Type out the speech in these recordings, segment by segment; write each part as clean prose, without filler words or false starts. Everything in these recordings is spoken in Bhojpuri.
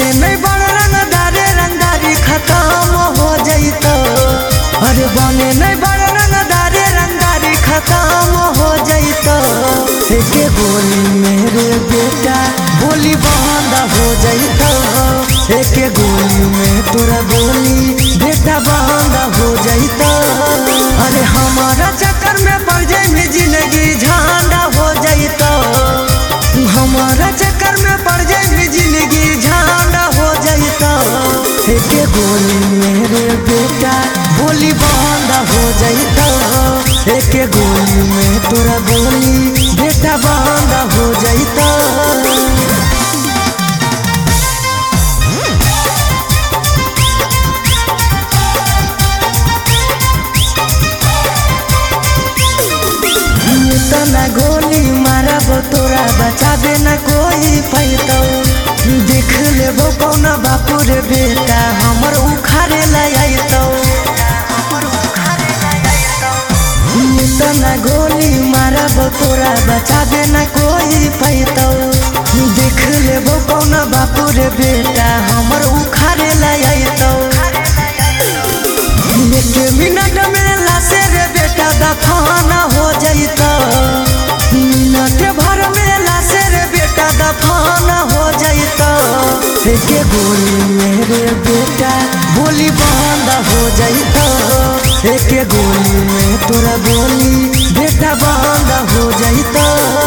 बने नहीं बड़ रंगदारे रंगदारी खत्म हो जाइतो। अरे बने नहीं बड़ रंगदारे रंगदारी खत्म हो जाइतो। एक गोली मेरे बेटा बोली बंद हो जाइतो। एक गोली में तोरा बोली बेटा बंद हो जाइतो। अरे हमारा चक्कर में पड़ जाए जिंदगी झंडा हो जाइतो। हमारा चक्कर में पड़ जाए जिंदगी झंडा हो जाइतो। एक गोली मेरे बेटा बोली बंद हो जाइतो। एक गोली में तोरा बोली बेटा बंद हो जाइतो। तना गोली मारब तोरा बचाबे न कोई पैतो। देख लेबो कौन बापू रे बेटा हमर उखाड़े लाइतो। तना गोली मारब तोरा बचाबे न कोई पैतो। देख लेबो कौन बापू रे बेटा हमर उखाड़े लाइतो। एक मिनट में लाशे रे बेटा दफन हो जाइतो। मिनट भर में लाशे रे बेटा दफन हो जाइतो। एक गोली मेरे बेटा बोली बंद हो जाइतो। एक गोली में तोरा बोली बेटा बंद हो जाइतो।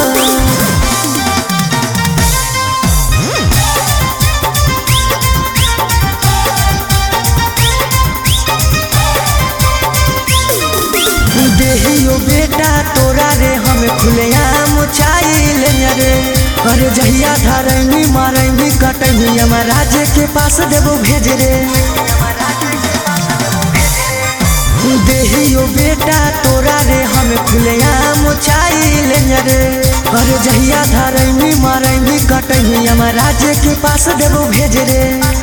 देहियो बेटा तोरा रे हम खुलेआम चाइल रे। अरे जहिया धरमी मारमी कटमी हमार राज्य के पास देबो भेज रे। देहियो बेटा तोरा रे हम खुलेआम चाइल रे। अरे जहिया धरमी मारमी कटमी हमार राज्य के पास देबो भेज रे।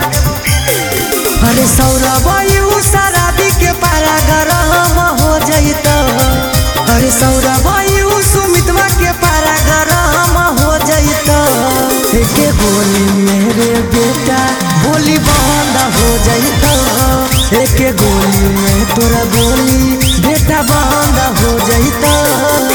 अरे सौरभ शराबी के पारा गरम हो जाइतो। अरे सौरभ सुमितवा के पारा गरम हो जाइतो। एक गोली मेरे बेटा बोली बंद हो जाइतो। एक गोली में तोरा बोली बेटा बंद हो जाइतो।